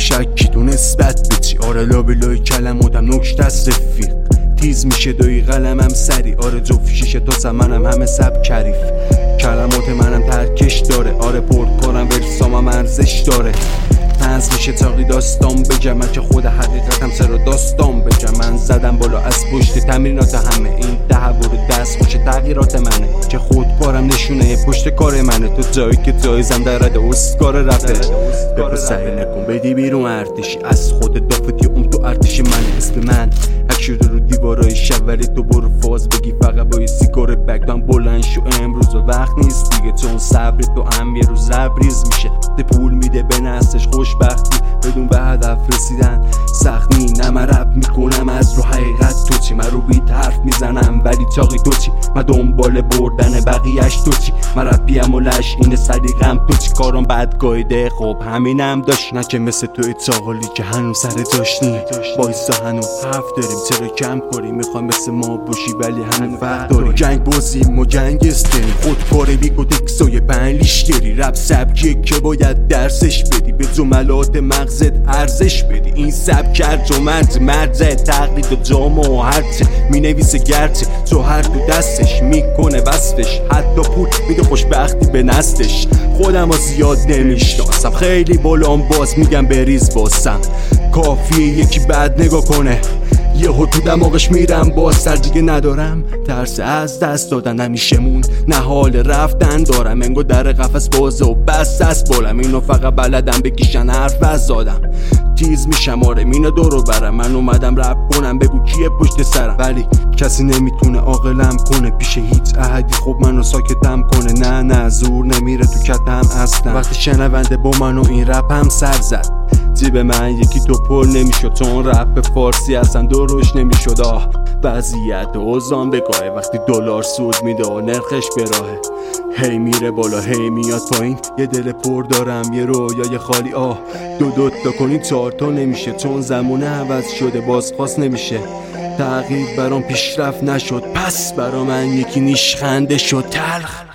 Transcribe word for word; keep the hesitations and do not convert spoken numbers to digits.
شکی تو نسبت به چی؟ آره لابلای کلماتم نکته است رفیق، تیز میشه دوی قلمم سری، آره جفت شیشه تو منم همه سب کریف، کلمات منم ترکش داره، آره پرد کنم ورسامم ارزش داره، تنز میشه تاقی داستان بگم، من که خود حقیقتم سر داستان بگم، من زدم بالا از پشت تمرینات همه، این تحول دست خوش تغییرات منه، که خودکارم نشونه پشت کار منه، تو جایی که جایزم در رد اسکار رفه، بپو سعی نکن بدی بیرون ارتشی، از خود دافتی اون تو ارتش منه، اسم من حک شده رو دیوارای شوری، تو برو فاز بگی فقط با یه سیگار بگم بلند شو امروز و وقت نیست دیگه، چون صبر تو هم یه روز لبریز میشه، ده پول میده به نستش خوشبختی بدون به هدف رسیدن سخت نی، نه من رپ میکنم از رو حقیقت تو چی، من رو بیت حرف میزنم ولی چاقی تو چی، من دنبال بردن بقیهش تو چی، من رپیم و لش اینه صدیقم تو چی، کارم بدگایده خب همینم داشت، نه که مثل توی چاقالی که هنوز سر داشتی بایستا هنوز حرف داریم، چرا کم کاری میخوام مثل ما باشی ولی هنوز وقت داری، جنگ بازیم و جنگ استریم خودکاره بیگ و تکسای پنلیشگری، رپ سبکیه که باید درسش بدی، به جملات مغزت ارزش بدی، این سبک کرد و مرز مرزه تقلید و جامعه و هرچه می نویسه گرچه جوهر تو دستش میکنه وصفش، حتی پول میده خوشبختی به نستش، خودم ها زیاد نمیشناسم خیلی بالام باز میگم بریز باسم، کافیه یکی بد نگاه کنه یهو تو دماغش میرم باز سر دیگه ندارم، ترس از دست دادن همیشه موند، نه حال رفتن دارم انگو در قفس بازه و بس دست بالم، اینو فقط بلدم بکشن حرف از دادم، تیز میشم آره مینو دورو برم، من اومدم رپ کنم بگو کیه پشت سرم، ولی کسی نمیتونه عاقلم کنه پیش هیچ احدی، خب منو ساکتم کنه، نه نه زور نمیره تو کتم اصلا، وقتی شنونده با منو این رپ هم سر زد، جیب من یکی تو پر نمیشد، چون رپ فارسی اصلا دروش نمیشد، آه وضعیت اوزان بگاه وقتی دلار سود میده و نرخش به راهه، هی میره بالا هی میاد پایین، یه دل پر دارم یه رویای خالی، آه دو دو تا کنی چهار تا نمیشه، چون زمونه عوض شده بازخواست نمیشه، تغییر برام پیشرفت نشد، پس برا من یکی نیش خنده شد تلخ.